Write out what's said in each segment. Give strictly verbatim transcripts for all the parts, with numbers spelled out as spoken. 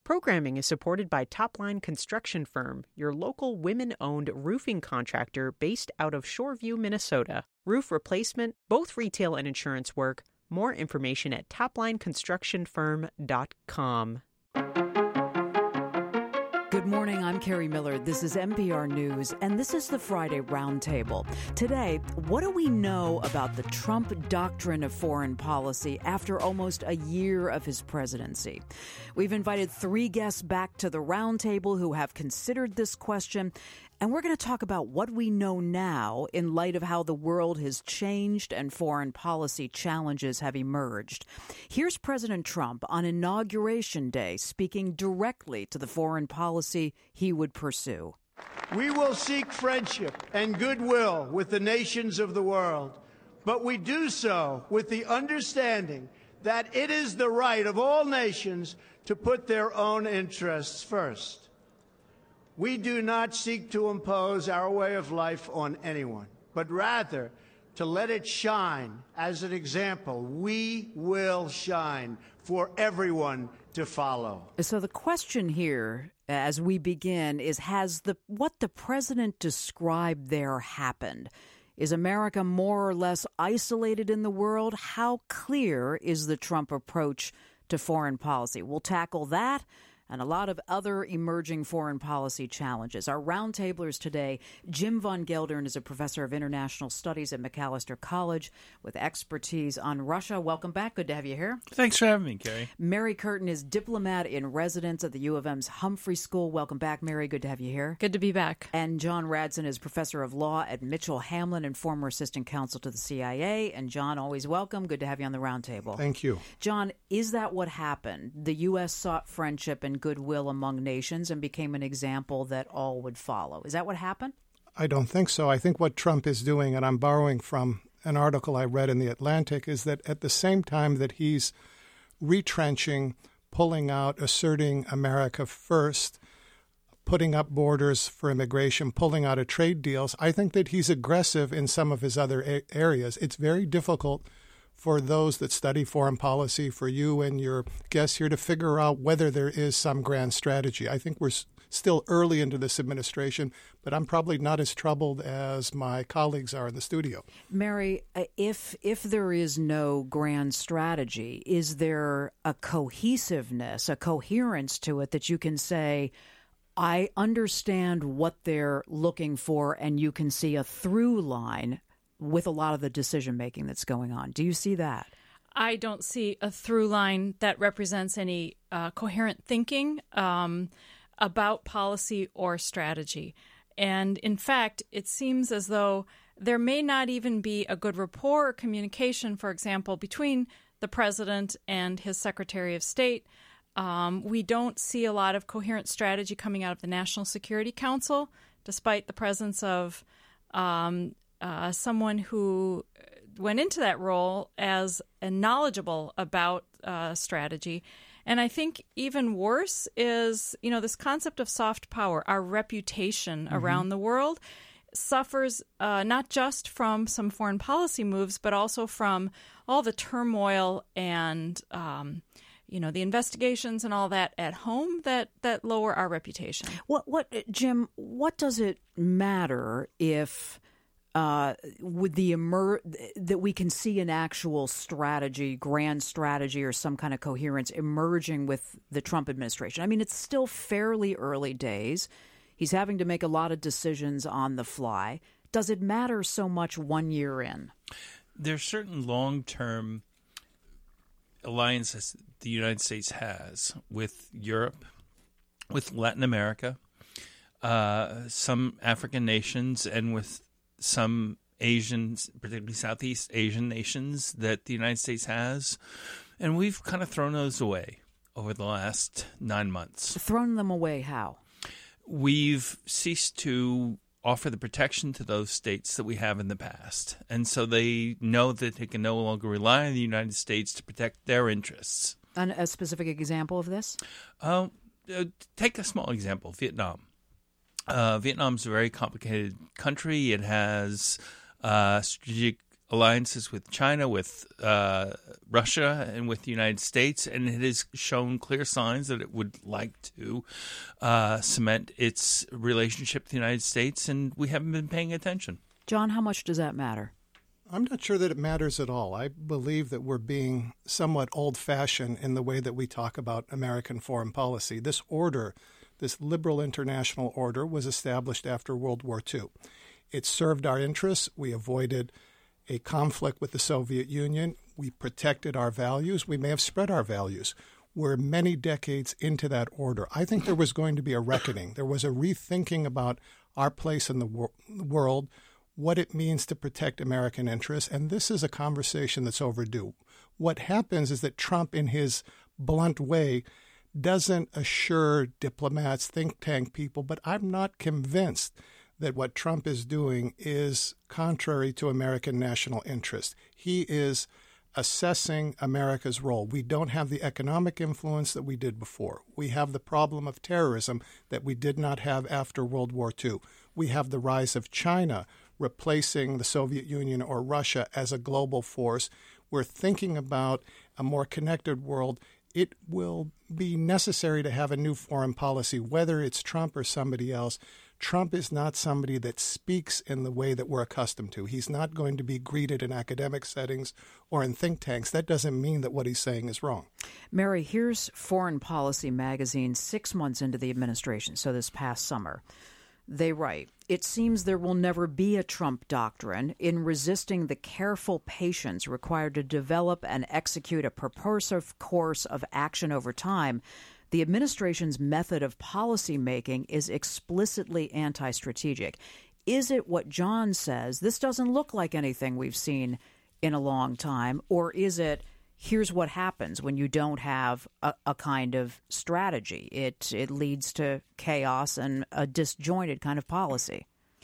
Programming is supported by Topline Construction Firm, your local women-owned roofing contractor based out of Shoreview, Minnesota. Roof replacement, both retail and insurance work. More information at topline construction firm dot com. Good morning, I'm Carrie Miller. This is N P R News, and this is the Friday Roundtable. Today, what do we know about the Trump doctrine of foreign policy after almost a year of his presidency? We've invited three guests back to the Roundtable who have considered this question, and we're going to talk about what we know now in light of how the world has changed and foreign policy challenges have emerged. Here's President Trump on Inauguration Day speaking directly to the foreign policy he would pursue. We will seek friendship and goodwill with the nations of the world, but we do so with the understanding that it is the right of all nations to put their own interests first. We do not seek to impose our way of life on anyone, but rather to let it shine as an example. We will shine for everyone to follow. So the question here, as we begin, is has the what the president described there happened? Is America more or less isolated in the world? How clear is the Trump approach to foreign policy? We'll tackle that and a lot of other emerging foreign policy challenges. Our roundtablers today, Jim Von Geldern is a professor of international studies at Macalester College with expertise on Russia. Welcome back. Good to have you here. Thanks for having me, Carrie. Mary Curtin is diplomat in residence at the U of M's Humphrey School. Welcome back, Mary. Good to have you here. Good to be back. And John Radson is professor of law at Mitchell Hamlin and former assistant counsel to the C I A. And John, always welcome. Good to have you on the roundtable. Thank you. John, is that what happened? The U S sought friendship and goodwill among nations and became an example that all would follow. Is that what happened? I don't think so. I think what Trump is doing, and I'm borrowing from an article I read in The Atlantic, is that at the same time that he's retrenching, pulling out, asserting America first, putting up borders for immigration, pulling out of trade deals, I think that he's aggressive in some of his other a- areas. It's very difficult for those that study foreign policy, for you and your guests here, to figure out whether there is some grand strategy. I think we're s- still early into this administration, but I'm probably not as troubled as my colleagues are in the studio. Mary, if if there is no grand strategy, is there a cohesiveness, a coherence to it that you can say, I understand what they're looking for, and you can see a through line with a lot of the decision-making that's going on? Do you see that? I don't see a through line that represents any uh, coherent thinking um, about policy or strategy. And in fact, it seems as though there may not even be a good rapport or communication, for example, between the president and his Secretary of State. Um, we don't see a lot of coherent strategy coming out of the National Security Council, despite the presence of um, Uh, someone who went into that role as a knowledgeable about uh, strategy. And I think even worse is, you know, this concept of soft power, our reputation mm-hmm. around the world suffers uh, not just from some foreign policy moves, but also from all the turmoil and, um, you know, the investigations and all that at home that, that lower our reputation. What, what, Jim, what does it matter if Uh, with the emer- that we can see an actual strategy, grand strategy, or some kind of coherence emerging with the Trump administration? I mean, it's still fairly early days. He's having to make a lot of decisions on the fly. Does it matter so much one year in? There's certain long-term alliances the United States has with Europe, with Latin America, uh, some African nations, and with some Asian, particularly Southeast Asian nations that the United States has. And we've kind of thrown those away over the last nine months. Thrown them away how? We've ceased to offer the protection to those states that we have in the past. And so they know that they can no longer rely on the United States to protect their interests. And a specific example of this? Uh, take a small example, Vietnam. Uh, Vietnam's a very complicated country. It has uh, strategic alliances with China, with uh, Russia, and with the United States, and it has shown clear signs that it would like to uh, cement its relationship with the United States, and we haven't been paying attention. John, how much does that matter? I'm not sure that it matters at all. I believe that we're being somewhat old-fashioned in the way that we talk about American foreign policy. This order, this liberal international order, was established after World War Two. It served our interests. We avoided a conflict with the Soviet Union. We protected our values. We may have spread our values. We're many decades into that order. I think there was going to be a reckoning. There was a rethinking about our place in the wor- world, what it means to protect American interests, and this is a conversation that's overdue. What happens is that Trump, in his blunt way, doesn't assure diplomats, think tank people, but I'm not convinced that what Trump is doing is contrary to American national interest. He is assessing America's role. We don't have the economic influence that we did before. We have the problem of terrorism that we did not have after World War Two. We have the rise of China replacing the Soviet Union or Russia as a global force. We're thinking about a more connected world. It will be necessary to have a new foreign policy, whether it's Trump or somebody else. Trump is not somebody that speaks in the way that we're accustomed to. He's not going to be greeted in academic settings or in think tanks. That doesn't mean that what he's saying is wrong. Mary, here's Foreign Policy magazine six months into the administration, so this past summer. They write, "It seems there will never be a Trump doctrine in resisting the careful patience required to develop and execute a purposive course of action over time. The administration's method of policy making is explicitly anti-strategic." Is it what John says? This doesn't look like anything we've seen in a long time, or is it, here's what happens when you don't have a, a kind of strategy? It it leads to chaos and a disjointed kind of policy.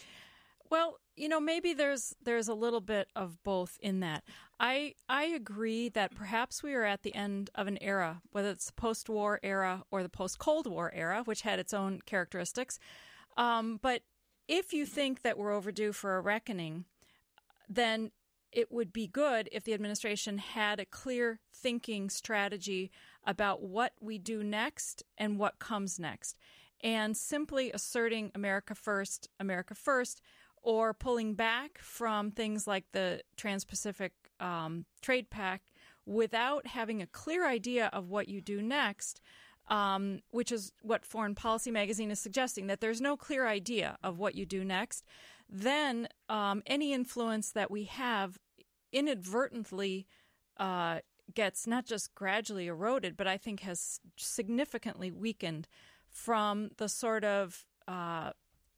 Well, you know, maybe there's there's a little bit of both in that. I I agree that perhaps we are at the end of an era, whether it's the post-war era or the post-Cold War era, which had its own characteristics. Um, but if you think that we're overdue for a reckoning, then it would be good if the administration had a clear thinking strategy about what we do next and what comes next. And simply asserting America first, America first, or pulling back from things like the Trans-Pacific um, Trade Pact without having a clear idea of what you do next, um, which is what Foreign Policy magazine is suggesting, that there's no clear idea of what you do next, then um, any influence that we have inadvertently uh, gets not just gradually eroded, but I think has significantly weakened from the sort of uh,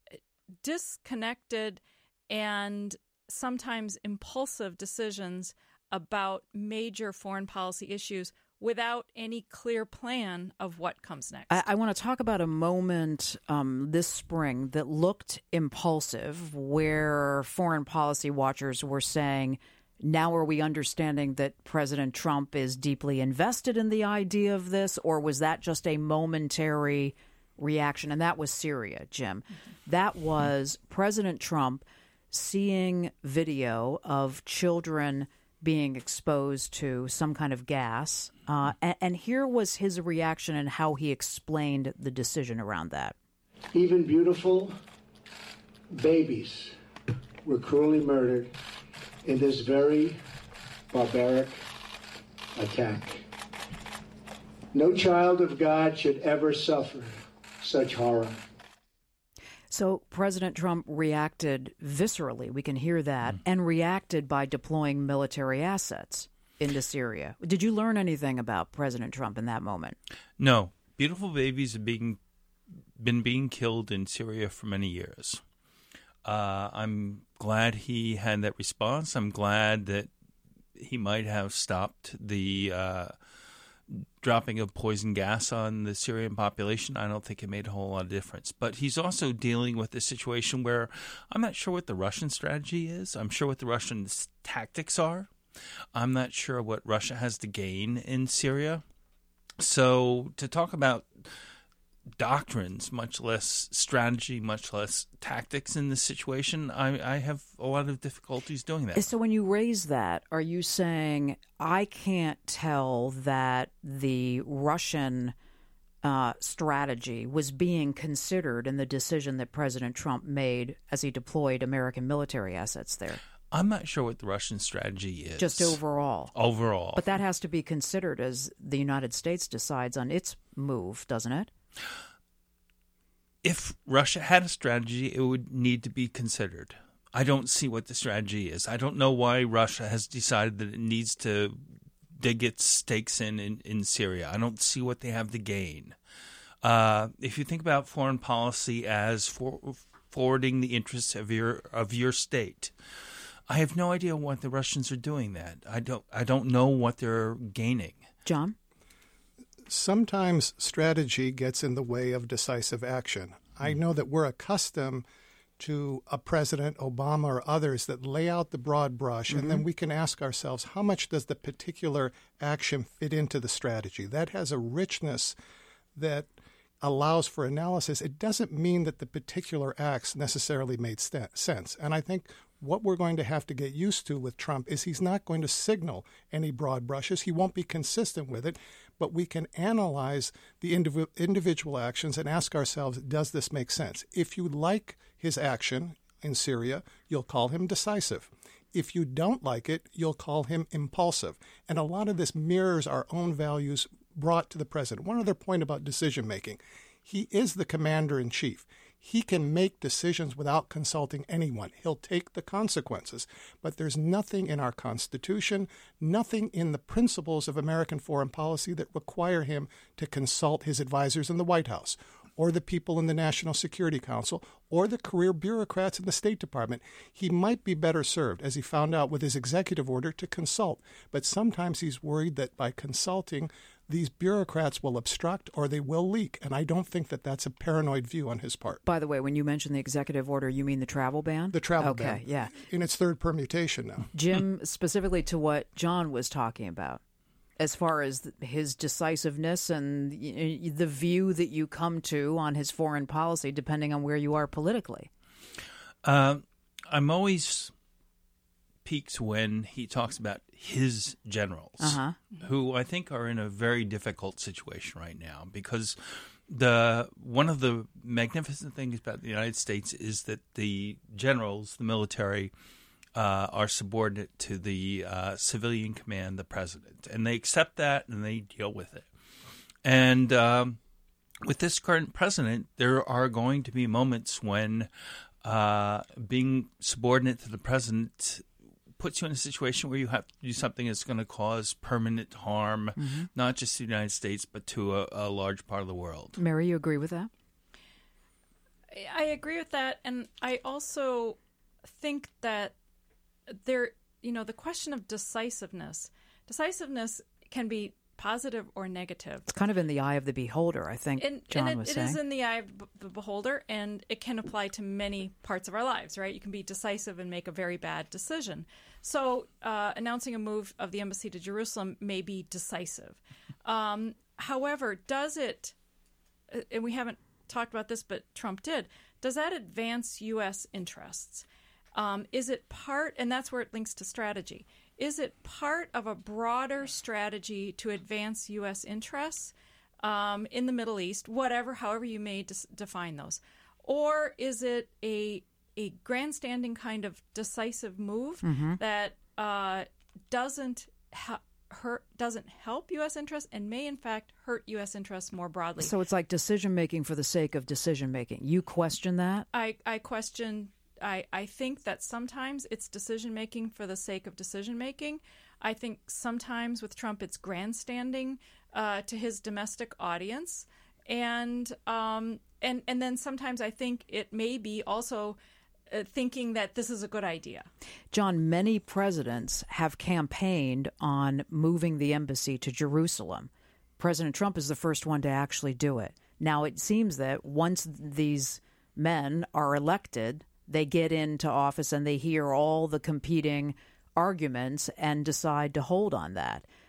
disconnected and sometimes impulsive decisions about major foreign policy issues without any clear plan of what comes next. I, I want to talk about a moment um, this spring that looked impulsive, where foreign policy watchers were saying, now are we understanding that President Trump is deeply invested in the idea of this, or was that just a momentary reaction? And that was Syria, Jim. Mm-hmm. That was President Trump seeing video of children being exposed to some kind of gas. Uh, and, and here was his reaction and how he explained the decision around that. Even beautiful babies were cruelly murdered in this very barbaric attack. No child of God should ever suffer such horror. So President Trump reacted viscerally, we can hear that, mm. and reacted by deploying military assets into Syria. Did you learn anything about President Trump in that moment? No. Beautiful babies have being, been being killed in Syria for many years. Uh, I'm glad he had that response. I'm glad that he might have stopped the uh, dropping of poison gas on the Syrian population. I don't think it made a whole lot of difference. But he's also dealing with a situation where I'm not sure what the Russian strategy is. I'm sure what the Russian tactics are. I'm not sure what Russia has to gain in Syria. So to talk about doctrines, much less strategy, much less tactics in this situation, I, I have a lot of difficulties doing that. So when you raise that, are you saying I can't tell that the Russian uh, strategy was being considered in the decision that President Trump made as he deployed American military assets there? I'm not sure what the Russian strategy is. Just overall. Overall. But that has to be considered as the United States decides on its move, doesn't it? If Russia had a strategy, it would need to be considered. I don't see what the strategy is. I don't know why Russia has decided that it needs to dig its stakes in, in, in Syria. I don't see what they have to gain. Uh, if you think about foreign policy as for, forwarding the interests of your of your state, I have no idea what the Russians are doing that. I don't I don't know what they're gaining. John? Sometimes strategy gets in the way of decisive action. I know that we're accustomed to a President Obama or others that lay out the broad brush, mm-hmm. and then we can ask ourselves, how much does the particular action fit into the strategy? That has a richness that allows for analysis. It doesn't mean that the particular acts necessarily made st- sense. And I think what we're going to have to get used to with Trump is he's not going to signal any broad brushes. He won't be consistent with it, but we can analyze the indiv- individual actions and ask ourselves, does this make sense? If you like his action in Syria, you'll call him decisive. If you don't like it, you'll call him impulsive. And a lot of this mirrors our own values brought to the president. One other point about decision-making. He is the commander-in-chief. He can make decisions without consulting anyone. He'll take the consequences. But there's nothing in our Constitution, nothing in the principles of American foreign policy that require him to consult his advisors in the White House or the people in the National Security Council or the career bureaucrats in the State Department. He might be better served, as he found out with his executive order, to consult. But sometimes he's worried that by consulting, these bureaucrats will obstruct or they will leak. And I don't think that that's a paranoid view on his part. By the way, when you mention the executive order, you mean the travel ban? The travel okay, ban. Okay, yeah. In its third permutation now. Jim, specifically to what John was talking about, as far as his decisiveness and the view that you come to on his foreign policy, depending on where you are politically. Uh, I'm always piqued when he talks about his generals, uh-huh. who I think are in a very difficult situation right now, because the one of the magnificent things about the United States is that the generals, the military, uh, are subordinate to the uh, civilian command, the president, and they accept that and they deal with it. And um, with this current president, there are going to be moments when uh, being subordinate to the president puts you in a situation where you have to do something that's going to cause permanent harm, mm-hmm. not just to the United States, but to a, a large part of the world. Mary, you agree with that? I agree with that. And I also think that there, you know, the question of decisiveness, decisiveness can be positive or negative. It's kind of in the eye of the beholder, I think and, John and it, was it saying. It is in the eye of the beholder, and it can apply to many parts of our lives, right? You can be decisive and make a very bad decision. So uh, announcing a move of the embassy to Jerusalem may be decisive. Um, however, does it, and we haven't talked about this, but Trump did, does that advance U S interests? Um, is it part, and that's where it links to strategy, is it part of a broader strategy to advance U S interests um, in the Middle East, whatever, however you may dis- define those? Or is it a a grandstanding kind of decisive move mm-hmm. that uh, doesn't ha- hurt, doesn't help U S interests and may in fact hurt U S interests more broadly? So it's like decision making for the sake of decision making. You question that? I, I question. I, I think that sometimes it's decision-making for the sake of decision-making. I think sometimes with Trump it's grandstanding uh, to his domestic audience. And, um, and and then sometimes I think it may be also uh, thinking that this is a good idea. John, many presidents have campaigned on moving the embassy to Jerusalem. President Trump is the first one to actually do it. Now, it seems that once these men are elected, they get into office and they hear all the competing arguments and decide to hold on that.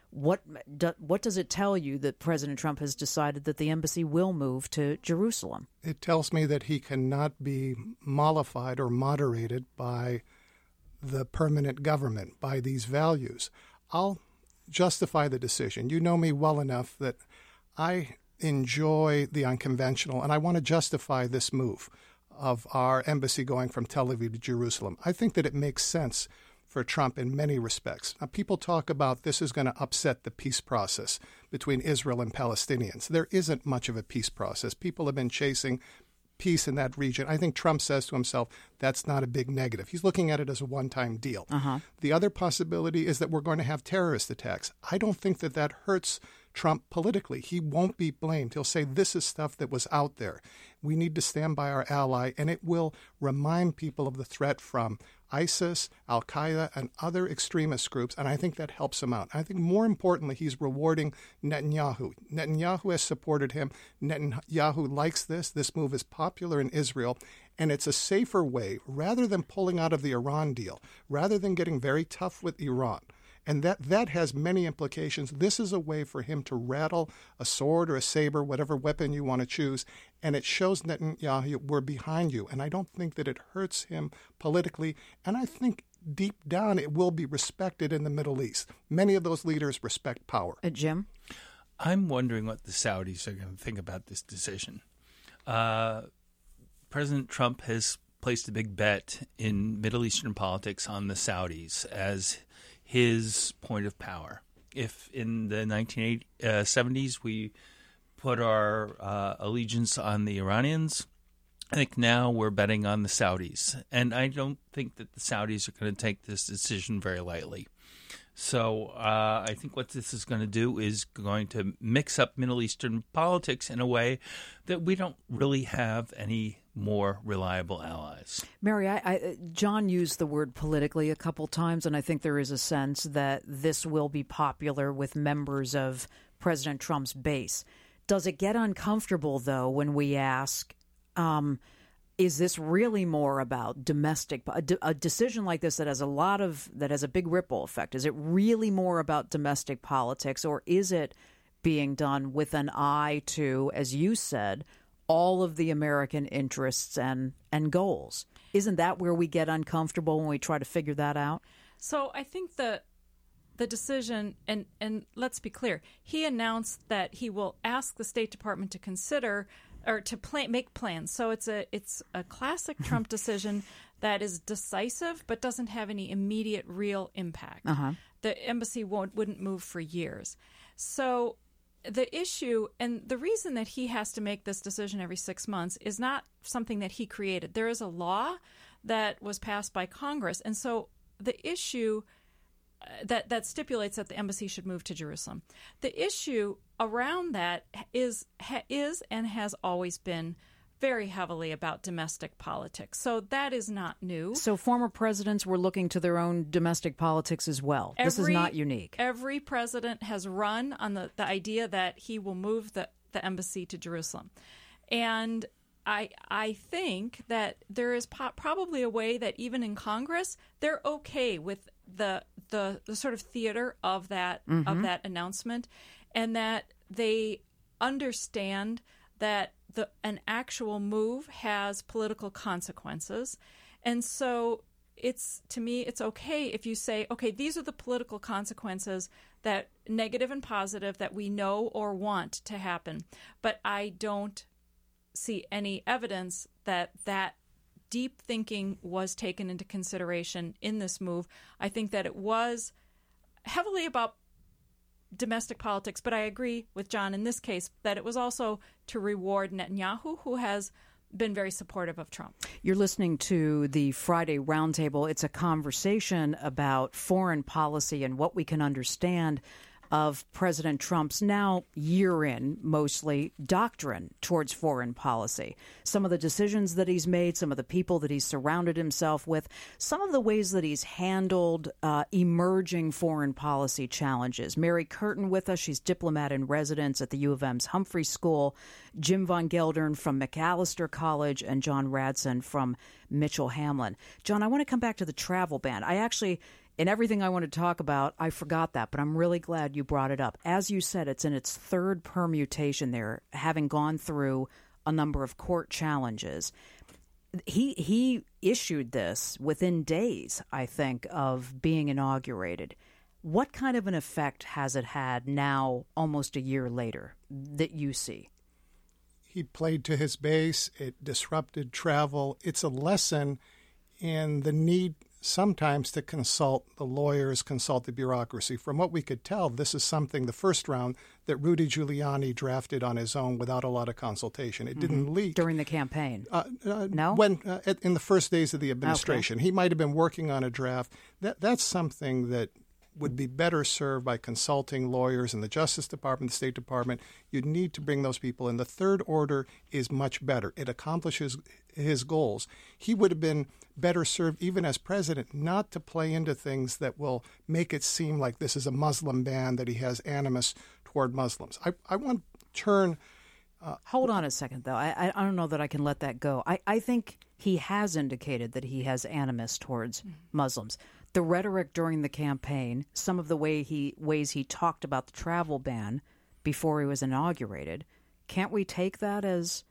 What do, what does it tell you that President Trump has decided that the embassy will move to Jerusalem? It tells me that he cannot be mollified or moderated by the permanent government, by these values. I'll justify the decision. You know me well enough that I enjoy the unconventional, and I want to justify this move of our embassy going from Tel Aviv to Jerusalem. I think that it makes sense for Trump in many respects. Now, people talk about this is going to upset the peace process between Israel and Palestinians. There isn't much of a peace process. People have been chasing peace in that region. I think Trump says to himself, that's not a big negative. He's looking at it as a one-time deal. Uh-huh. The other possibility is that we're going to have terrorist attacks. I don't think that that hurts Trump politically. He won't be blamed. He'll say, this is stuff that was out there. We need to stand by our ally, and it will remind people of the threat from ISIS, Al-Qaeda, and other extremist groups, and I think that helps him out. I think more importantly, he's rewarding Netanyahu. Netanyahu has supported him. Netanyahu likes this. This move is popular in Israel, and it's a safer way, rather than pulling out of the Iran deal, rather than getting very tough with Iran. And that, that has many implications. This is a way for him to rattle a sword or a saber, whatever weapon you want to choose, and it shows Netanyahu, we're behind you. And I don't think that it hurts him politically, and I think deep down it will be respected in the Middle East. Many of those leaders respect power. Uh, Jim? I'm wondering what the Saudis are going to think about this decision. Uh, President Trump has placed a big bet in Middle Eastern politics on the Saudis as his point of power. If in the nineteen seventies we put our uh, allegiance on the Iranians, I think now we're betting on the Saudis. And I don't think that the Saudis are going to take this decision very lightly. So uh, I think what this is going to do is going to mix up Middle Eastern politics in a way that we don't really have any more reliable allies. Mary, I, I, John used the word politically a couple times, and I think there is a sense that this will be popular with members of President Trump's base. Does it get uncomfortable, though, when we ask, um, is this really more about domestic, a, de- a decision like this that has a lot of, that has a big ripple effect, is it really more about domestic politics, or is it being done with an eye to, as you said, all of the American interests and, and goals? Isn't that where we get uncomfortable when we try to figure that out? So I think the the decision, and, and let's be clear, he announced that he will ask the State Department to consider or to plan, make plans. So it's a it's a classic Trump decision that is decisive but doesn't have any immediate real impact. Uh-huh. The embassy won't wouldn't move for years. So the issue and the reason that he has to make this decision every six months is not something that he created. There is a law that was passed by Congress, and so the issue that that stipulates that the embassy should move to Jerusalem. The issue around that is is and has always been very heavily about domestic politics. So that is not new. So former presidents were looking to their own domestic politics as well. Every, this is not unique. Every president has run on the, the idea that he will move the, the embassy to Jerusalem. And I I think that there is po- probably a way that even in Congress, they're okay with the the, the sort of theater of that mm-hmm. of that announcement, and that they understand that the an actual move has political consequences. And so it's to me it's okay if you say, okay, these are the political consequences, that negative and positive, that we know or want to happen. But I don't see any evidence that that deep thinking was taken into consideration in this move. I think that it was heavily about domestic politics, but I agree with John in this case that it was also to reward Netanyahu, who has been very supportive of Trump. You're listening to the Friday Roundtable. It's a conversation about foreign policy and what we can understand of President Trump's now year-in, mostly, doctrine towards foreign policy. Some of the decisions that he's made, some of the people that he's surrounded himself with, some of the ways that he's handled uh, emerging foreign policy challenges. Mary Curtin with us. She's diplomat in residence at the U of M's Humphrey School. Jim Von Geldern from Macalester College, and John Radson from Mitchell Hamlin. John, I want to come back to the travel ban. I actually... in everything I want to talk about, I forgot that, but I'm really glad you brought it up. As you said, it's in its third permutation there, having gone through a number of court challenges. He he issued this within days, I think, of being inaugurated. What kind of an effect has it had now, almost a year later, that you see? He played to his base. It disrupted travel. It's a lesson in the need sometimes to consult the lawyers, consult the bureaucracy. From what we could tell, this is something, the first round, that Rudy Giuliani drafted on his own without a lot of consultation. It mm-hmm. didn't leak. During the campaign? Uh, uh, no? When, uh, in the first days of the administration. Okay. He might have been working on a draft. That That's something that would be better served by consulting lawyers in the Justice Department, the State Department. You'd need to bring those people in. The third order is much better. It accomplishes his goals. He would have been better served, even as president, not to play into things that will make it seem like this is a Muslim ban, that he has animus toward Muslims. I, I want to turn... Uh, Hold on a second, though. I, I don't know that I can let that go. I, I think he has indicated that he has animus towards mm-hmm. Muslims. The rhetoric during the campaign, some of the way he ways he talked about the travel ban before he was inaugurated, can't we take that as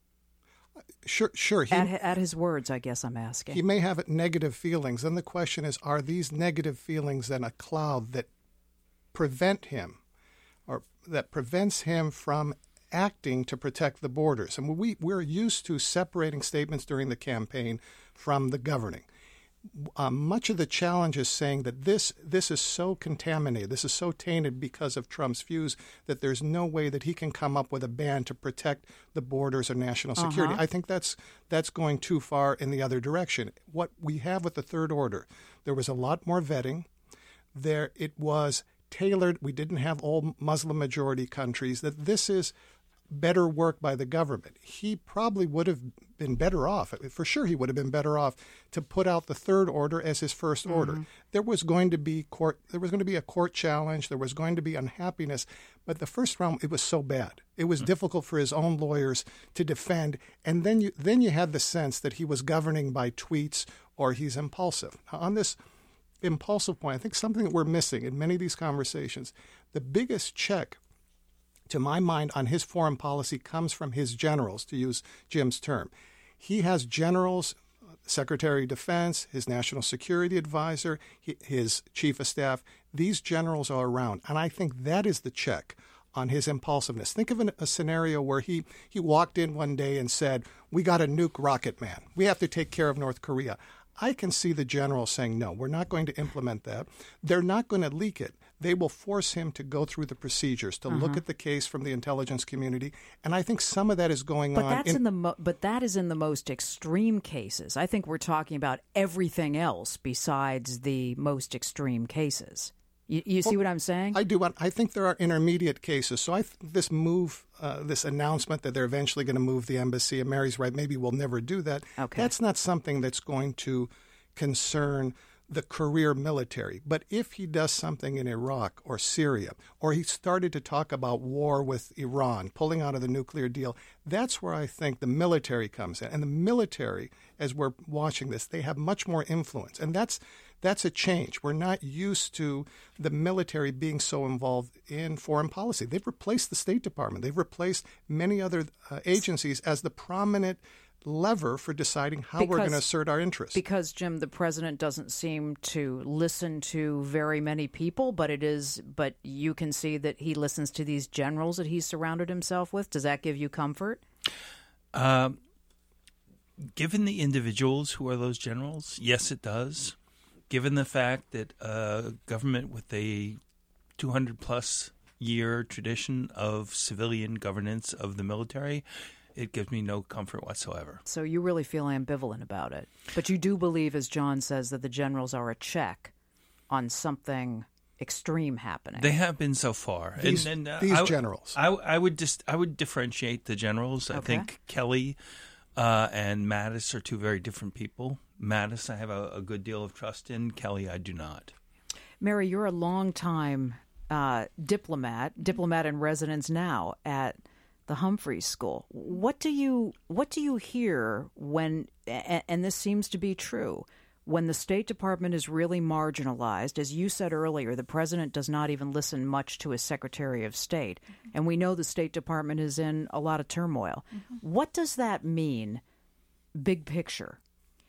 sure, sure he, at, at his words? I guess I'm asking. He may have negative feelings, and the question is: are these negative feelings then a cloud that prevent him, or that prevents him from acting to protect the borders? And we we're used to separating statements during the campaign from the governing. Uh, much of the challenge is saying that this this is so contaminated, this is so tainted because of Trump's views that there's no way that he can come up with a ban to protect the borders or national security. Uh-huh. I think that's that's going too far in the other direction. What we have with the third order, there was a lot more vetting. There it was tailored. We didn't have all Muslim majority countries. That this is better work by the government. He probably would have been better off, for sure he would have been better off to put out the third order as his first mm-hmm. order. There was going to be court, there was going to be a court challenge, there was going to be unhappiness, but the first round, it was so bad. It was mm-hmm. difficult for his own lawyers to defend, and then you then you had the sense that he was governing by tweets or he's impulsive. Now, on this impulsive point, I think something that we're missing in many of these conversations, the biggest check to my mind, on his foreign policy comes from his generals, to use Jim's term. He has generals, Secretary of Defense, his National Security Advisor, his Chief of Staff. These generals are around, and I think that is the check on his impulsiveness. Think of an, a scenario where he, he walked in one day and said, we got to nuke Rocket Man. We have to take care of North Korea. I can see the general saying, no, we're not going to implement that. They're not going to leak it. They will force him to go through the procedures, to uh-huh. look at the case from the intelligence community. And I think some of that is going but on. That's in, in the mo- but that is in the most extreme cases. I think we're talking about everything else besides the most extreme cases. You, you see well, what I'm saying? I do. I think there are intermediate cases. So I th- this move, uh, this announcement that they're eventually going to move the embassy, and Mary's right, maybe we'll never do that. Okay. That's not something that's going to concern the career military. But if he does something in Iraq or Syria, or he started to talk about war with Iran, pulling out of the nuclear deal, that's where I think the military comes in. And the military, as we're watching this, they have much more influence. And that's that's a change. We're not used to the military being so involved in foreign policy. They've replaced the State Department. They've replaced many other uh, agencies as the prominent lever for deciding how because, we're going to assert our interests. Because, Jim, the president doesn't seem to listen to very many people, but it is. But you can see that he listens to these generals that he's surrounded himself with. Does that give you comfort? Uh, given the individuals who are those generals, yes, it does. Given the fact that a government with a two hundred plus year tradition of civilian governance of the military, it gives me no comfort whatsoever. So you really feel ambivalent about it. But you do believe, as John says, that the generals are a check on something extreme happening. They have been so far. These, and, and, uh, these I, generals. I, I would just I would differentiate the generals. Okay. I think Kelly uh, and Mattis are two very different people. Mattis I have a, a good deal of trust in. Kelly I do not. Mary, you're a long-time uh, diplomat, diplomat in residence now at the Humphreys School. What do you what do you hear when, and this seems to be true, when the State Department is really marginalized. As you said earlier, the president does not even listen much to his Secretary of State. Mm-hmm. And we know the State Department is in a lot of turmoil. Mm-hmm. What does that mean, big picture?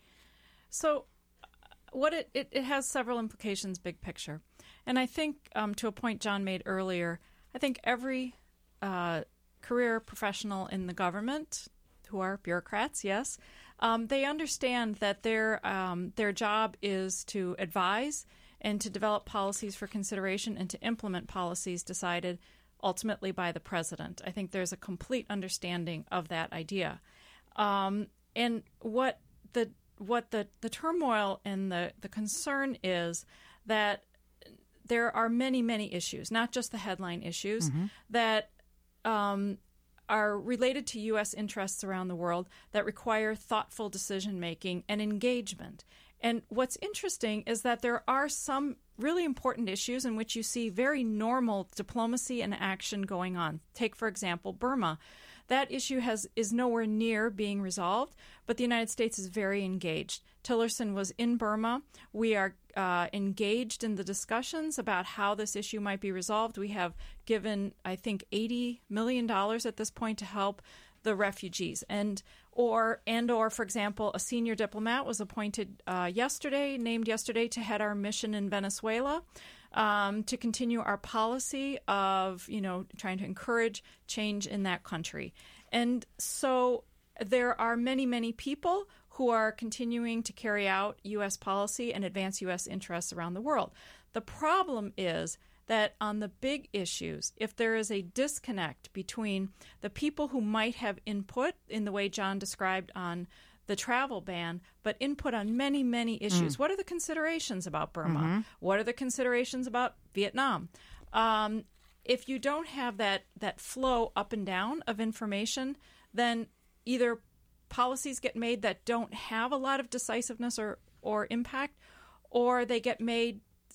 So what it, it, it has several implications, big picture. And I think, um, to a point John made earlier, I think every uh, career professional in the government, who are bureaucrats, yes, um, they understand that their um, their job is to advise and to develop policies for consideration and to implement policies decided ultimately by the president. I think there's a complete understanding of that idea. Um, and what the what the, the turmoil and the, the concern is that there are many, many issues, not just the headline issues, mm-hmm. that um, are related to U S interests around the world that require thoughtful decision-making and engagement. And what's interesting is that there are some really important issues in which you see very normal diplomacy and action going on. Take, for example, Burma. That issue has is nowhere near being resolved, but the United States is very engaged. Tillerson was in Burma. We are uh, engaged in the discussions about how this issue might be resolved. We have given, I think, eighty million dollars at this point to help the refugees. And or, and or, for example, a senior diplomat was appointed uh, yesterday, named yesterday, to head our mission in Venezuela. Um, to continue our policy of, you know, trying to encourage change in that country. And so there are many, many people who are continuing to carry out U S policy and advance U S interests around the world. The problem is that on the big issues, if there is a disconnect between the people who might have input in the way John described on the travel ban, but input on many, many issues. Mm. What are the considerations about Burma? Mm-hmm. What are the considerations about Vietnam? Um, if you don't have that, that flow up and down of information, then either policies get made that don't have a lot of decisiveness or, or impact, or they get made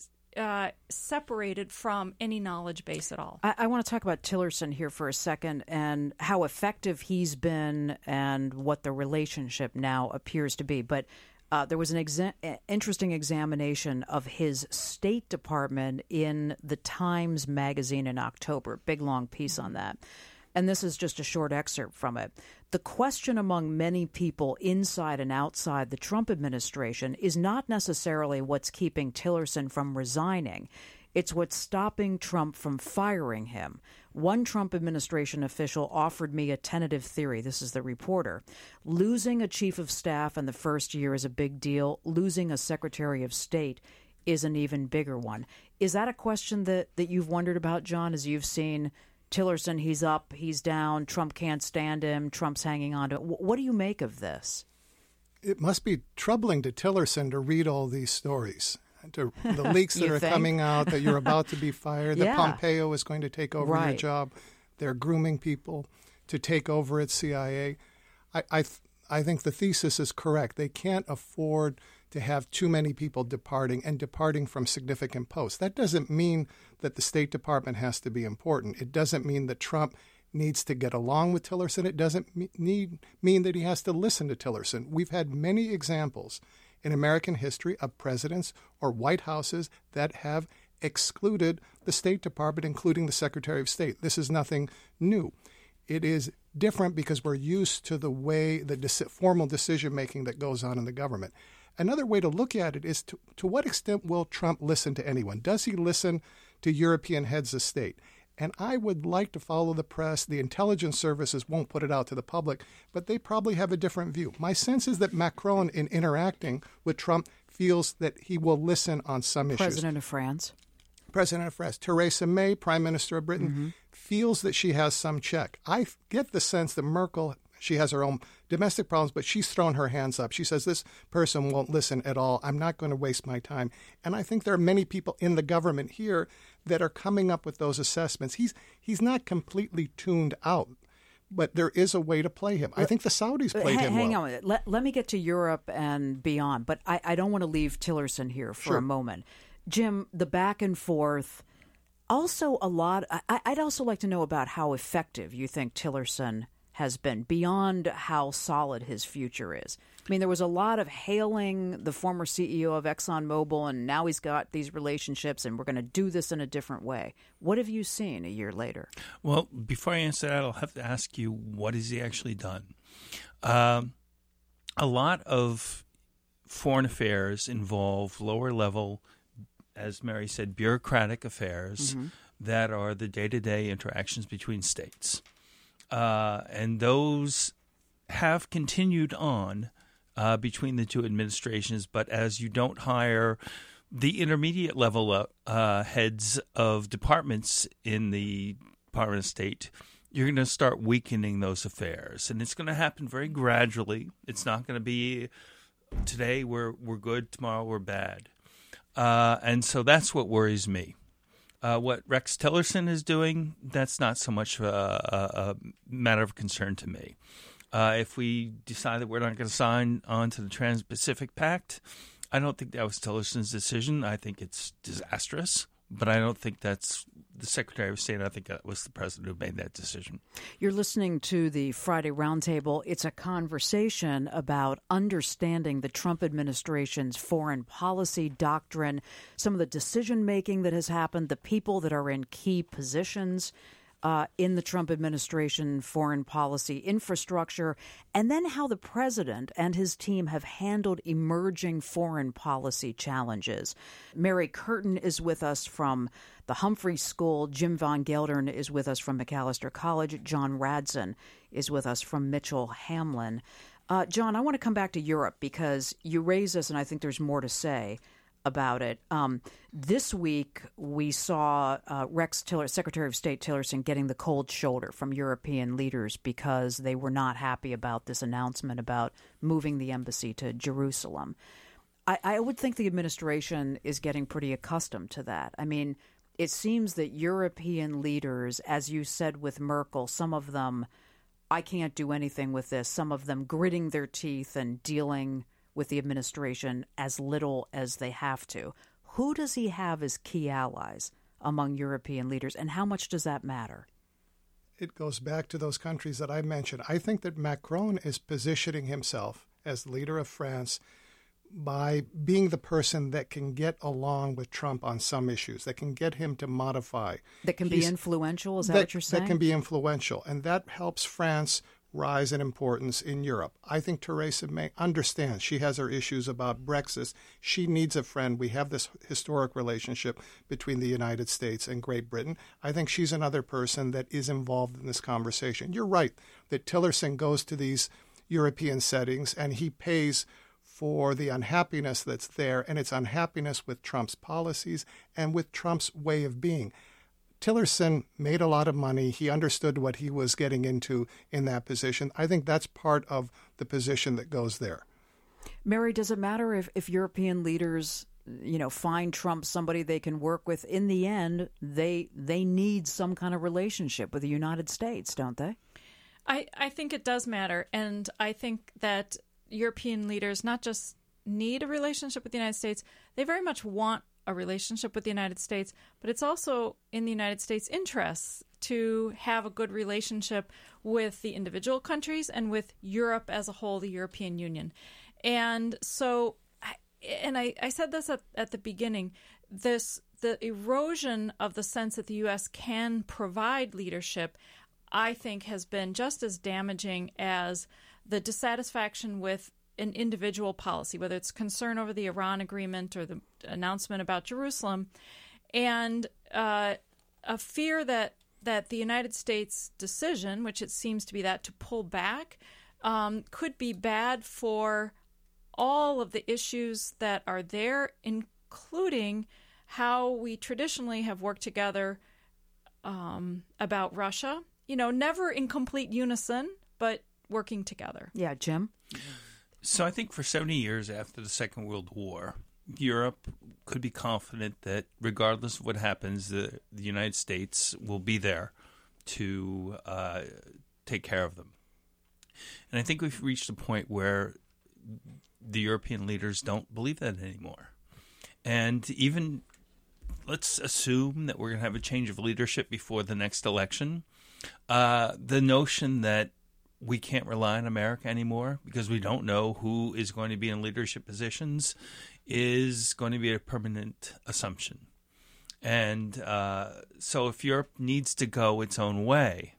Uh, separated from any knowledge base at all. I, I want to talk about Tillerson here for a second and how effective he's been and what the relationship now appears to be. But uh, there was an exa- interesting examination of his State Department in the Times magazine in October. Big, long piece on that. And this is just a short excerpt from it. The question among many people inside and outside the Trump administration is not necessarily what's keeping Tillerson from resigning. It's what's stopping Trump from firing him. One Trump administration official offered me a tentative theory. This is the reporter. Losing a chief of staff in the first year is a big deal. Losing a secretary of state is an even bigger one. Is that a question that, that you've wondered about, John, as you've seen Tillerson, he's up, he's down, Trump can't stand him, Trump's hanging on to it? What do you make of this? It must be troubling to Tillerson to read all these stories, to the leaks that are think? coming out, that you're about to be fired, that yeah. Pompeo is going to take over right. your job. They're grooming people to take over at C I A. I, I, th- I think the thesis is correct. They can't afford to have too many people departing and departing from significant posts. That doesn't mean that the State Department has to be important. It doesn't mean that Trump needs to get along with Tillerson. It doesn't me- need mean that he has to listen to Tillerson. We've had many examples in American history of presidents or White Houses that have excluded the State Department, including the Secretary of State. This is nothing new. It is different because we're used to the way, the de- formal decision-making that goes on in the government. Another way to look at it is to, to what extent will Trump listen to anyone? Does he listen to European heads of state? And I would like to follow the press. The intelligence services won't put it out to the public, but they probably have a different view. My sense is that Macron, in interacting with Trump, feels that he will listen on some issues. President of France. President of France. Theresa May, Prime Minister of Britain, mm-hmm. feels that she has some check. I get the sense that Merkel, she has her own domestic problems, but she's thrown her hands up. She says, this person won't listen at all. I'm not going to waste my time. And I think there are many people in the government here that are coming up with those assessments. He's he's not completely tuned out, but there is a way to play him. I think the Saudis played hang, him hang well. Hang on. Let, let me get to Europe and beyond, but I, I don't want to leave Tillerson here for sure. a moment. Jim, the back and forth, also a lot. I, I'd also like to know about how effective you think Tillerson has been, beyond how solid his future is? I mean, there was a lot of hailing the former C E O of ExxonMobil, and now he's got these relationships, and we're going to do this in a different way. What have you seen a year later? Well, before I answer that, I'll have to ask you, what has he actually done? Um, a lot of foreign affairs involve lower-level, as Mary said, bureaucratic affairs mm-hmm. that are the day-to-day interactions between states. Uh, and those have continued on uh, between the two administrations, but as you don't hire the intermediate level uh, uh, heads of departments in the Department of State, you're going to start weakening those affairs. And it's going to happen very gradually. It's not going to be today we're, we're good, tomorrow we're bad. Uh, and so that's what worries me. Uh, what Rex Tillerson is doing, that's not so much a, a, a matter of concern to me. Uh, if we decide that we're not going to sign on to the Trans-Pacific Pact, I don't think that was Tillerson's decision. I think it's disastrous, but I don't think that's the Secretary of State. I think that was the president who made that decision. You're listening to the Friday Roundtable. It's a conversation about understanding the Trump administration's foreign policy doctrine, some of the decision-making that has happened, the people that are in key positions Uh, in the Trump administration foreign policy infrastructure, and then how the president and his team have handled emerging foreign policy challenges. Mary Curtin is with us from the Humphrey School. Jim Von Geldern is with us from Macalester College. John Radson is with us from Mitchell Hamlin. Uh, John, I want to come back to Europe because you raise this, and I think there's more to say about it. Um, this week, we saw uh, Rex Tillerson, Secretary of State Tillerson, getting the cold shoulder from European leaders because they were not happy about this announcement about moving the embassy to Jerusalem. I, I would think the administration is getting pretty accustomed to that. I mean, it seems that European leaders, as you said with Merkel, some of them, I can't do anything with this, some of them gritting their teeth and dealing with the administration as little as they have to. Who does he have as key allies among European leaders, and how much does that matter? It goes back to those countries that I mentioned. I think that Macron is positioning himself as leader of France by being the person that can get along with Trump on some issues, that can get him to modify. That can He's, be influential, is that, that what you're saying? That can be influential, and that helps France rise in importance in Europe. I think Theresa May understands. She has her issues about Brexit. She needs a friend. We have this historic relationship between the United States and Great Britain. I think she's another person that is involved in this conversation. You're right that Tillerson goes to these European settings and he pays for the unhappiness that's there, and it's unhappiness with Trump's policies and with Trump's way of being. Tillerson made a lot of money. He understood what he was getting into in that position. I think that's part of the position that goes there. Mary, does it matter if, if European leaders, you know, find Trump somebody they can work with? In the end, they they need some kind of relationship with the United States, don't they? I, I think it does matter. And I think that European leaders not just need a relationship with the United States, they very much want a relationship with the United States, but it's also in the United States' interests to have a good relationship with the individual countries and with Europe as a whole, the European Union. And so, and I, I said this at, at the beginning, this the erosion of the sense that the U S can provide leadership, I think, has been just as damaging as the dissatisfaction with an individual policy, whether it's concern over the Iran agreement or the announcement about Jerusalem, and uh, a fear that that the United States decision, which it seems to be that, to pull back, um, could be bad for all of the issues that are there, including how we traditionally have worked together um, about Russia. You know, never in complete unison, but working together. Yeah, Jim? So I think for seventy years after the Second World War, Europe could be confident that regardless of what happens, the, the United States will be there to uh, take care of them. And I think we've reached a point where the European leaders don't believe that anymore. And even let's assume that we're going to have a change of leadership before the next election. Uh, the notion that we can't rely on America anymore because we don't know who is going to be in leadership positions is going to be a permanent assumption. And uh, so if Europe needs to go its own way,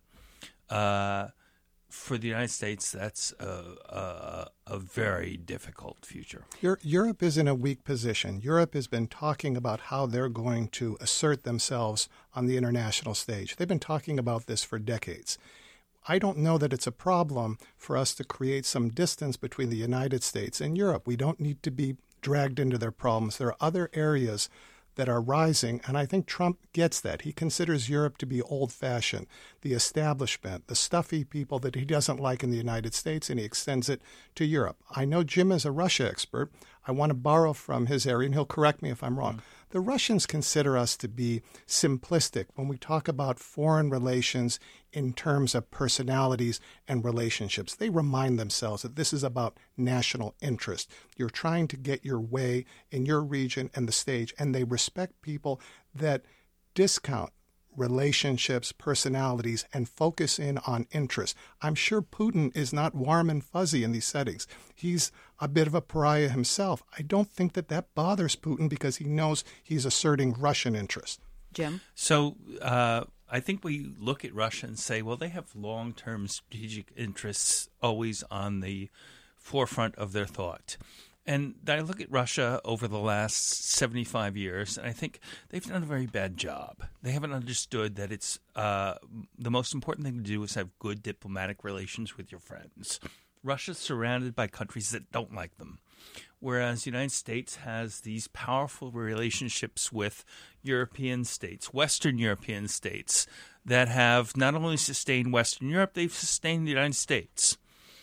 uh, for the United States, that's a, a, a very difficult future. Europe is in a weak position. Europe has been talking about how they're going to assert themselves on the international stage. They've been talking about this for decades. I don't know that it's a problem for us to create some distance between the United States and Europe. We don't need to be dragged into their problems. There are other areas that are rising, and I think Trump gets that. He considers Europe to be old-fashioned, the establishment, the stuffy people that he doesn't like in the United States, and he extends it to Europe. I know Jim is a Russia expert. I want to borrow from his area, and he'll correct me if I'm wrong. Mm-hmm. The Russians consider us to be simplistic when we talk about foreign relations in terms of personalities and relationships. They remind themselves that this is about national interest. You're trying to get your way in your region and the stage, and they respect people that discount relationships, personalities, and focus in on interests. I'm sure Putin is not warm and fuzzy in these settings. He's a bit of a pariah himself. I don't think that that bothers Putin because he knows he's asserting Russian interests. Jim? So uh, I think we look at Russia and say, well, they have long-term strategic interests always on the forefront of their thought. And I look at Russia over the last seventy-five years, and I think they've done a very bad job. They haven't understood that it's uh, the most important thing to do is have good diplomatic relations with your friends. Russia's surrounded by countries that don't like them, whereas the United States has these powerful relationships with European states, Western European states, that have not only sustained Western Europe, they've sustained the United States.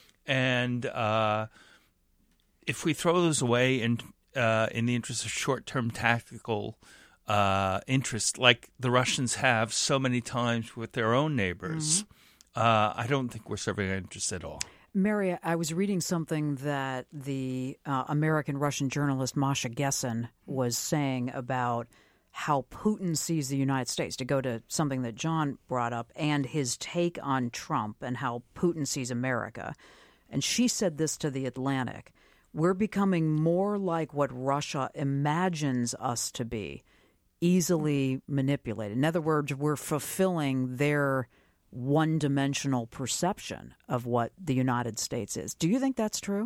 And uh if we throw those away in, uh, in the interest of short-term tactical uh, interest, like the Russians have so many times with their own neighbors, mm-hmm. uh, I don't think we're serving our interests at all. Mary, I was reading something that the uh, American-Russian journalist Masha Gessen was saying about how Putin sees the United States, to go to something that John brought up, and his take on Trump and how Putin sees America. And she said this to The Atlantic: we're becoming more like what Russia imagines us to be, easily manipulated. In other words, we're fulfilling their one-dimensional perception of what the United States is. Do you think that's true?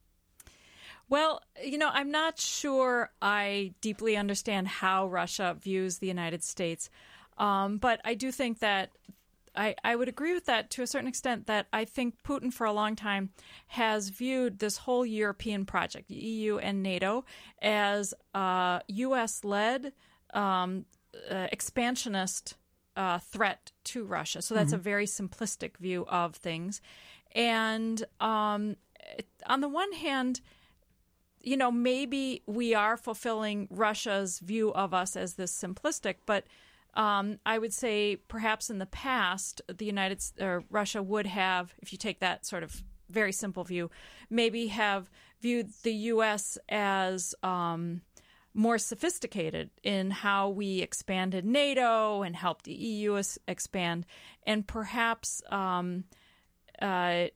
Well, you know, I'm not sure I deeply understand how Russia views the United States, um, but I do think that I, I would agree with that to a certain extent, that I think Putin for a long time has viewed this whole European project, the E U and NATO, as a U S-led um, uh, expansionist uh, threat to Russia. So that's mm-hmm. a very simplistic view of things. And um, on the one hand, you know, maybe we are fulfilling Russia's view of us as this simplistic, but Um, I would say perhaps in the past, the United or Russia would have, if you take that sort of very simple view, maybe have viewed the U S as um, more sophisticated in how we expanded NATO and helped the E U expand, and perhaps um, uh,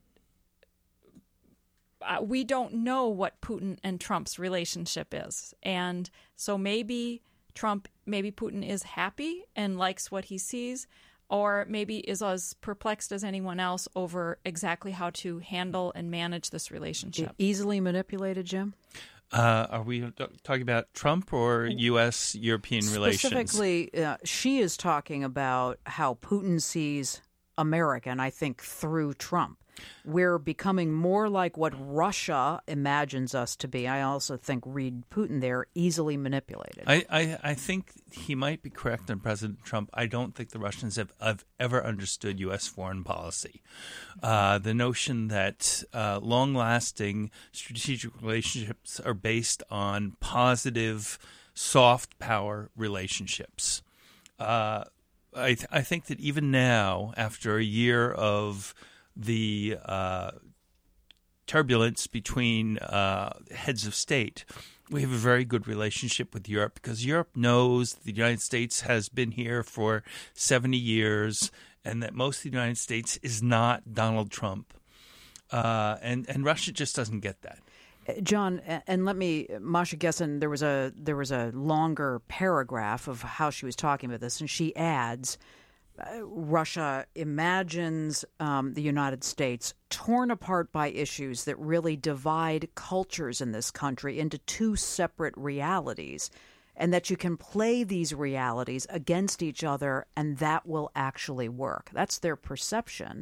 we don't know what Putin and Trump's relationship is, and so maybe Trump, maybe Putin is happy and likes what he sees, or maybe is as perplexed as anyone else over exactly how to handle and manage this relationship. Easily manipulated, Jim? Uh, are we talking about Trump or U S European relations? Specifically, uh, she is talking about how Putin sees America, and I think through Trump. We're becoming more like what Russia imagines us to be. I also think read Putin there, easily manipulated. I, I, I think he might be correct on President Trump. I don't think the Russians have, have ever understood U S foreign policy. Uh, the notion that uh, long-lasting strategic relationships are based on positive, soft power relationships. Uh, I, th- I think that even now, after a year of the uh, turbulence between uh, heads of state, we have a very good relationship with Europe because Europe knows the United States has been here for seventy years and that most of the United States is not Donald Trump. Uh, and, and Russia just doesn't get that. John, and let me, Masha Gessen, there was a there was a longer paragraph of how she was talking about this, and she adds, uh, Russia imagines um, the United States torn apart by issues that really divide cultures in this country into two separate realities, and that you can play these realities against each other, and that will actually work. That's their perception.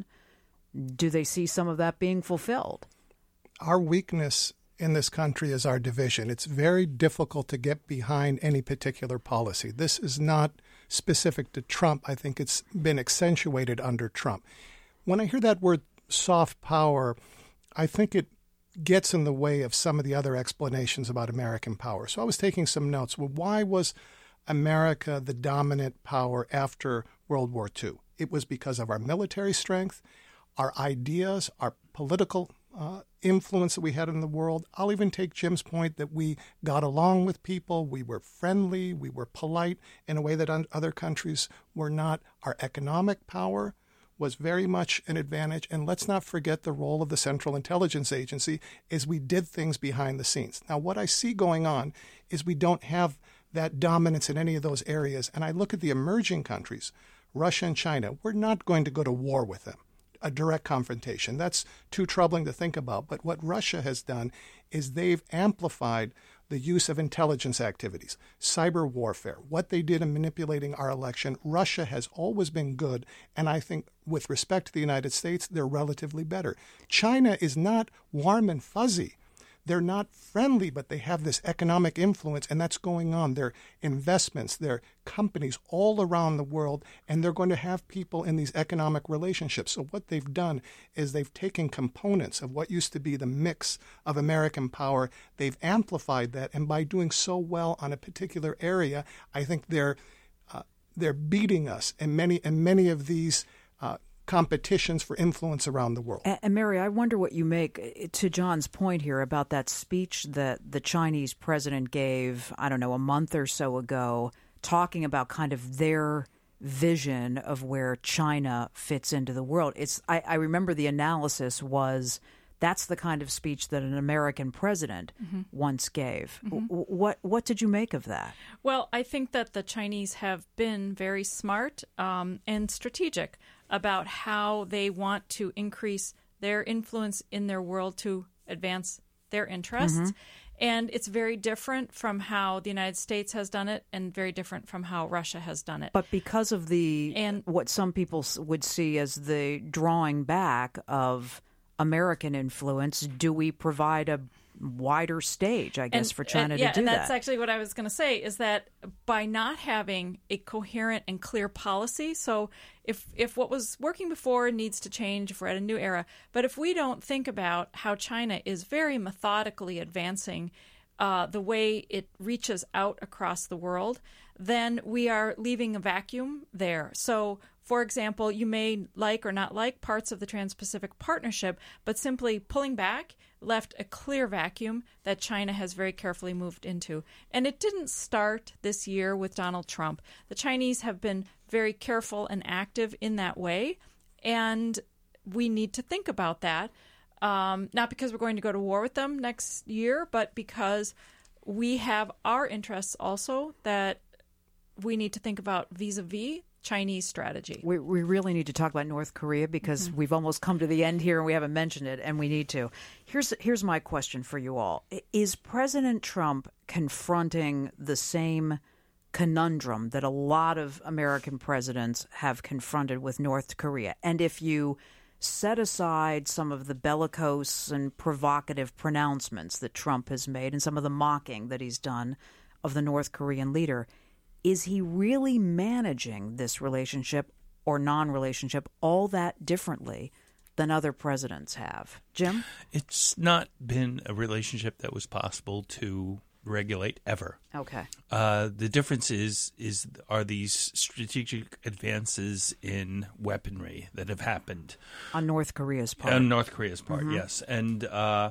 Do they see some of that being fulfilled? Our weakness in this country is our division. It's very difficult to get behind any particular policy. This is not specific to Trump. I think it's been accentuated under Trump. When I hear that word soft power, I think it gets in the way of some of the other explanations about American power. So I was taking some notes. Well, why was America the dominant power after World War Two? It was because of our military strength, our ideas, our political uh, influence that we had in the world. I'll even take Jim's point that we got along with people, we were friendly, we were polite in a way that other countries were not. Our economic power was very much an advantage. And let's not forget the role of the Central Intelligence Agency as we did things behind the scenes. Now, what I see going on is we don't have that dominance in any of those areas. And I look at the emerging countries, Russia and China. We're not going to go to war with them, a direct confrontation. That's too troubling to think about. But what Russia has done is they've amplified the use of intelligence activities, cyber warfare, what they did in manipulating our election. Russia has always been good, and I think with respect to the United States, they're relatively better. China is not warm and fuzzy. They're not friendly, but they have this economic influence, and that's going on. Their investments, their companies all around the world, and they're going to have people in these economic relationships. So what they've done is they've taken components of what used to be the mix of American power, they've amplified that, and by doing so well on a particular area, I think they're uh, they're beating us in many in many of these uh, competitions for influence around the world. And, and Mary, I wonder what you make, to John's point here about that speech that the Chinese president gave, I don't know, a month or so ago, talking about kind of their vision of where China fits into the world. It's I, I remember the analysis was that's the kind of speech that an American president mm-hmm. once gave. Mm-hmm. W- what what did you make of that? Well, I think that the Chinese have been very smart um, and strategic about how they want to increase their influence in their world to advance their interests. Mm-hmm. And it's very different from how the United States has done it and very different from how Russia has done it. But because of the and what some people would see as the drawing back of American influence, do we provide a wider stage, I guess, and, for China and, yeah, to do and that? And that's actually what I was going to say, is that by not having a coherent and clear policy, so if if what was working before needs to change, if we're at a new era, but if we don't think about how China is very methodically advancing uh, the way it reaches out across the world, then we are leaving a vacuum there. So, for example, you may like or not like parts of the Trans-Pacific Partnership, but simply pulling back left a clear vacuum that China has very carefully moved into. And it didn't start this year with Donald Trump. The Chinese have been very careful and active in that way, and we need to think about that, um, not because we're going to go to war with them next year, but because we have our interests also that we need to think about vis-a-vis Chinese strategy. We, we really need to talk about North Korea because mm-hmm. we've almost come to the end here and we haven't mentioned it, and we need to. Here's here's my question for you all. Is President Trump confronting the same conundrum that a lot of American presidents have confronted with North Korea? And if you set aside some of the bellicose and provocative pronouncements that Trump has made and some of the mocking that he's done of the North Korean leader, is he really managing this relationship or non-relationship all that differently than other presidents have? Jim? It's not been a relationship that was possible to regulate ever. Okay. Uh, the difference is is are these strategic advances in weaponry that have happened on North Korea's part. On North Korea's part, mm-hmm. yes. And uh,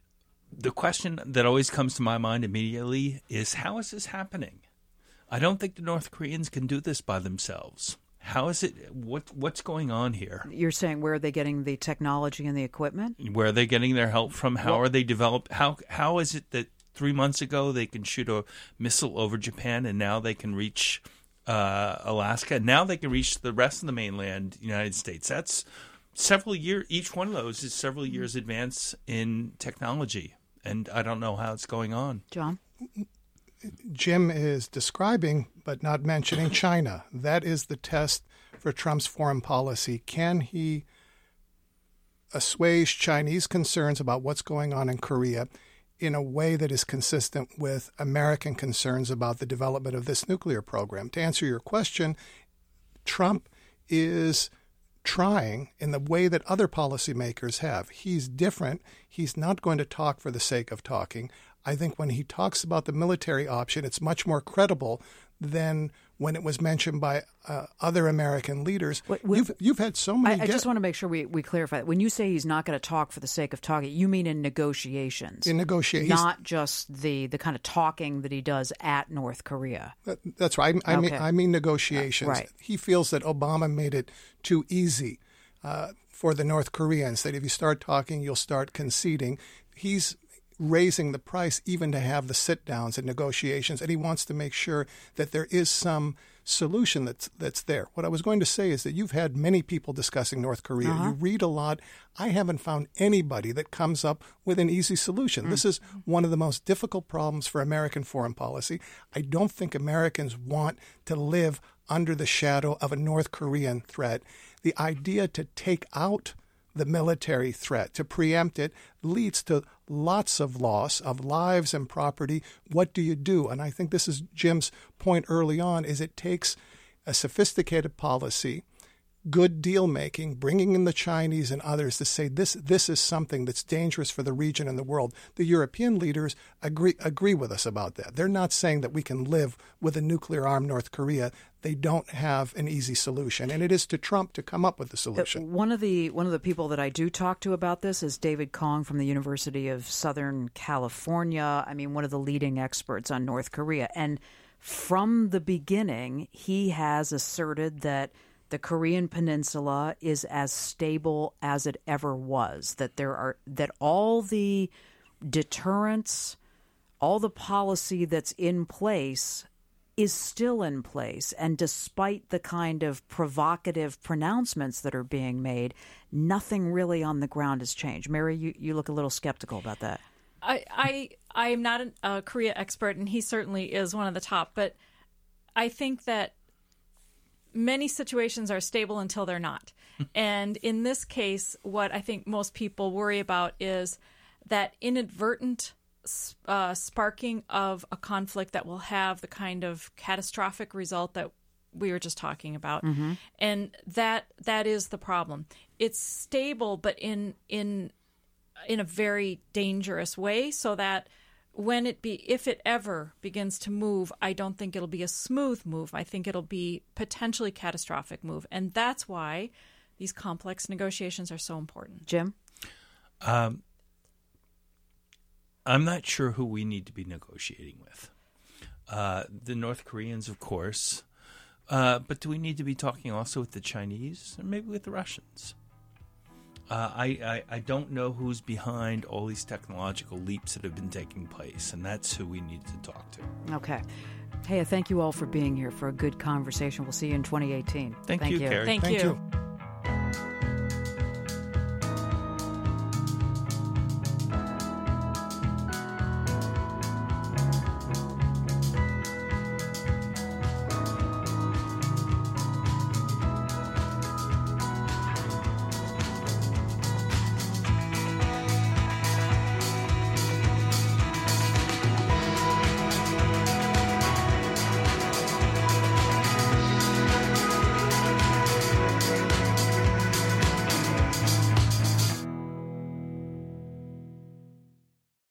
the question that always comes to my mind immediately is, how is this happening? I don't think the North Koreans can do this by themselves. How is it? What What's going on here? You're saying where are they getting the technology and the equipment? Where are they getting their help from? How Well- are they developed? How How is it that three months ago they can shoot a missile over Japan, and now they can reach uh, Alaska? Now they can reach the rest of the mainland United States. That's several years. Each one of those is several years advance in technology, and I don't know how it's going on. John? Jim is describing, but not mentioning China. That is the test for Trump's foreign policy. Can he assuage Chinese concerns about what's going on in Korea in a way that is consistent with American concerns about the development of this nuclear program? To answer your question, Trump is trying in the way that other policymakers have. He's different. He's not going to talk for the sake of talking. I think when he talks about the military option, it's much more credible than when it was mentioned by uh, other American leaders. Wait, we, you've, you've had so many... I, I get- just want to make sure we, we clarify. When you say he's not going to talk for the sake of talking, you mean in negotiations. In negotiations. Not just the, the kind of talking that he does at North Korea. That, that's right. I, I, Okay. mean, I mean negotiations. Right. He feels that Obama made it too easy uh, for the North Koreans, that if you start talking, you'll start conceding. He's raising the price even to have the sit-downs and negotiations, and he wants to make sure that there is some solution that's that's there. What I was going to say is that you've had many people discussing North Korea. Uh-huh. You read a lot. I haven't found anybody that comes up with an easy solution. Mm. This is one of the most difficult problems for American foreign policy. I don't think Americans want to live under the shadow of a North Korean threat. The idea to take out the military threat, to preempt it, leads to lots of loss of lives and property. What do you do? And I think this is Jim's point early on, is it takes a sophisticated policy, good deal making, bringing in the Chinese and others to say this this is something that's dangerous for the region and the world. The European leaders agree agree with us about that. They're not saying that we can live with a nuclear-armed North Korea. They don't have an easy solution, and it is to Trump to come up with the solution. One of the one of the people that I do talk to about this is David Kong from the University of Southern California. I mean, one of the leading experts on North Korea. And from the beginning, he has asserted that the Korean Peninsula is as stable as it ever was, that there are that all the deterrence, all the policy that's in place is still in place. And despite the kind of provocative pronouncements that are being made, nothing really on the ground has changed. Mary, you, you look a little skeptical about that. I, I I am not a Korea expert, and he certainly is one of the top, but I think that many situations are stable until they're not. And in this case, what I think most people worry about is that inadvertent uh, sparking of a conflict that will have the kind of catastrophic result that we were just talking about. Mm-hmm. And that that is the problem. It's stable, but in in in a very dangerous way, so that when it be, if it ever begins to move, I don't think it'll be a smooth move. I think it'll be potentially catastrophic move. And that's why these complex negotiations are so important. Jim? Um, I'm not sure who we need to be negotiating with. Uh, the North Koreans, of course. Uh, but do we need to be talking also with the Chinese or maybe with the Russians? Uh, I, I, I don't know who's behind all these technological leaps that have been taking place, and that's who we need to talk to. Okay. Hey, I thank you all for being here for a good conversation. We'll see you in twenty eighteen. Thank, thank you, you, Carrie. Thank, Thank you. you.